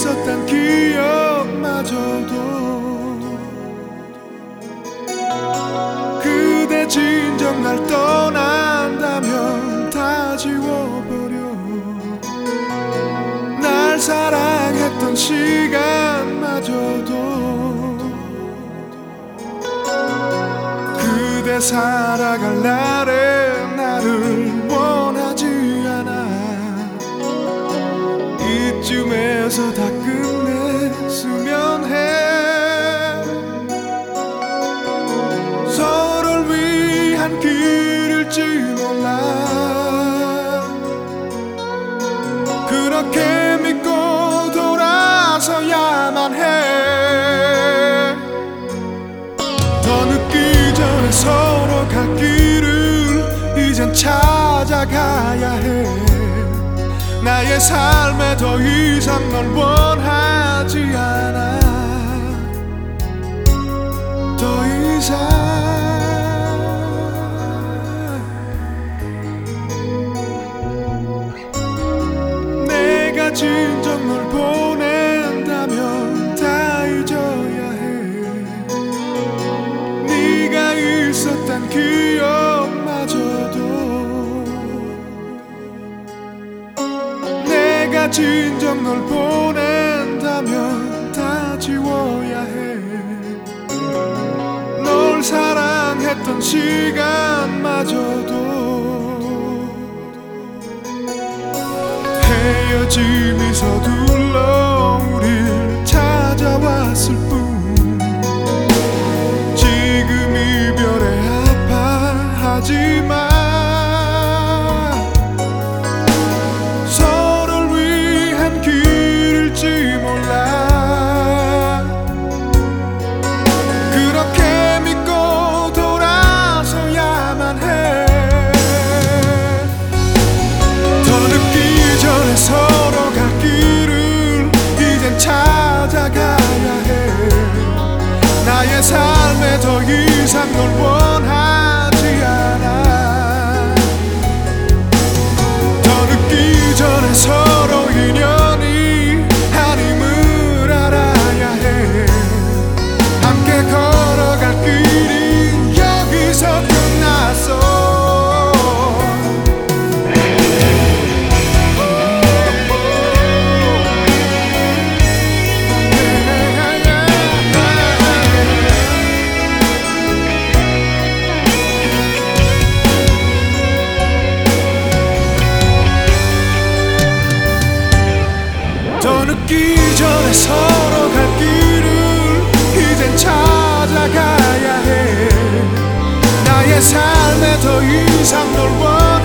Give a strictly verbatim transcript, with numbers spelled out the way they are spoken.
있었던 기억마저도 그대 진정 날 떠난다면 다 지워버려. 날 사랑했던 시간마저도 그대 살아갈 날에 나를 원하지 않아. 이쯤에서 다 끝냈으면 해. 서로를 위한 길일지 몰라. 그렇게 믿고 돌아서야만 해. 더 늦기 전에 서로 갈 길을 이젠 찾아가야 해. 나의 삶에 더 이상 널 원하지 않아. 더 이상 내가 진정 널 보낸다면 다 잊어야 해. 네가 있었던 기억마저도 내가 진정 널 보낸다면 다 지워야 해. 널 사랑했던 시간마저도 헤어짐이 서둘러 우릴 찾아왔을 뿐. 지금 이별에 아파하지마. 서로 갈 길을 이젠 찾아가야 해. 나의 삶에 더 이상 널 원하지 않아. 더 늦기 전에 서로 인연이 아님을 알아야 해. 함께 걸어갈 길이 여기서 끝났어. 더 늦기 전에 서로 갈 길을 이젠 찾아가야 해. 나의 삶에 더 이상 널 원